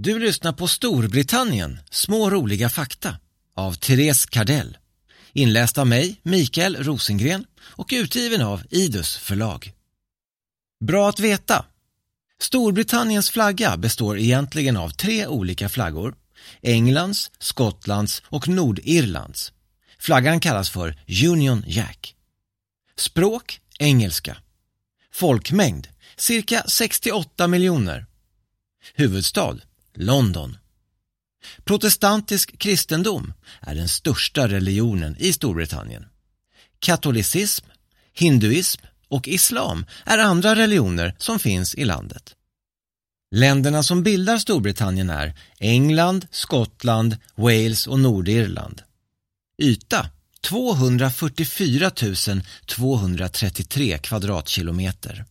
Du lyssnar på Storbritannien, små roliga fakta av Therese Kardell. Inläst av mig, Mikael Rosengren, och utgiven av Idus förlag. Bra att veta! Storbritanniens flagga består egentligen av 3 olika flaggor. Englands, Skottlands och Nordirlands. Flaggan kallas för Union Jack. Språk, engelska. Folkmängd, cirka 68 miljoner. Huvudstad, London. Protestantisk kristendom är den största religionen i Storbritannien. Katolicism, hinduism och islam är andra religioner som finns i landet. Länderna som bildar Storbritannien är England, Skottland, Wales och Nordirland. Yta 244 233 kvadratkilometer.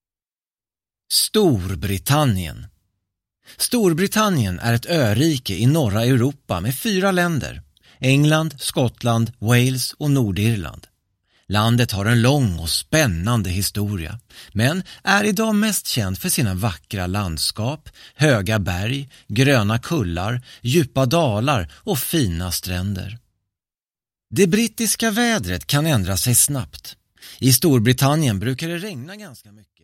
Storbritannien. Storbritannien är ett örike i norra Europa med 4 länder. England, Skottland, Wales och Nordirland. Landet har en lång och spännande historia, men är idag mest känd för sina vackra landskap, höga berg, gröna kullar, djupa dalar och fina stränder. Det brittiska vädret kan ändra sig snabbt. I Storbritannien brukar det regna ganska mycket.